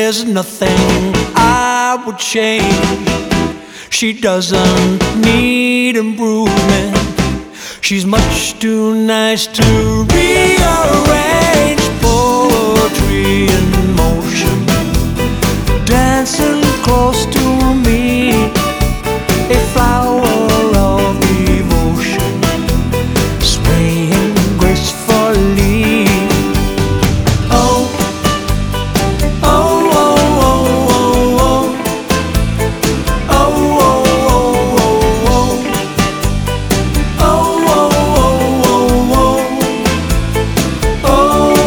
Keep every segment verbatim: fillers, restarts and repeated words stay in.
there's nothing I would change. She doesn't need improvement. She's much too nice to rearrange. Poetry in motion, dancing close to me, a flower of devotion, swaying gracefully. Oh, oh, oh, oh, oh, oh, oh, oh, oh, oh, oh,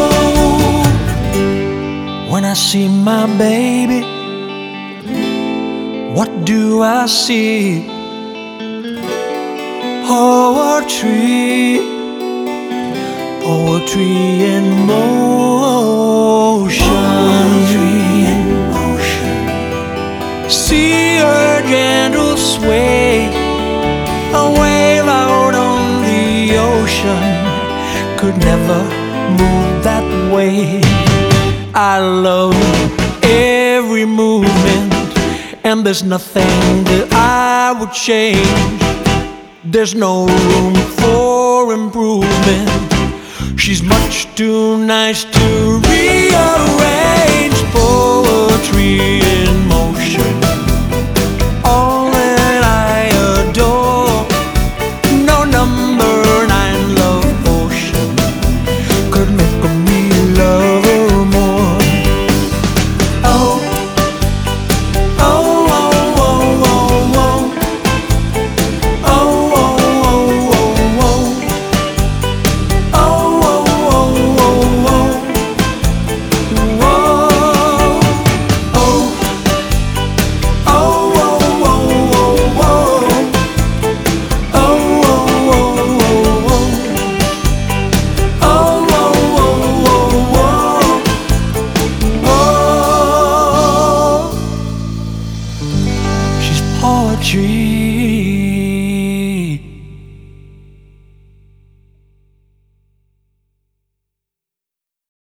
oh. When I see my baby, what do I see? Poetry, poetry in motion. Poetry in motion. See her gentle sway, a wave out on the ocean could never move that way. I love every movement, and there's nothing that I would change. There's no room for improvement. She's much too nice to rearrange. Poetry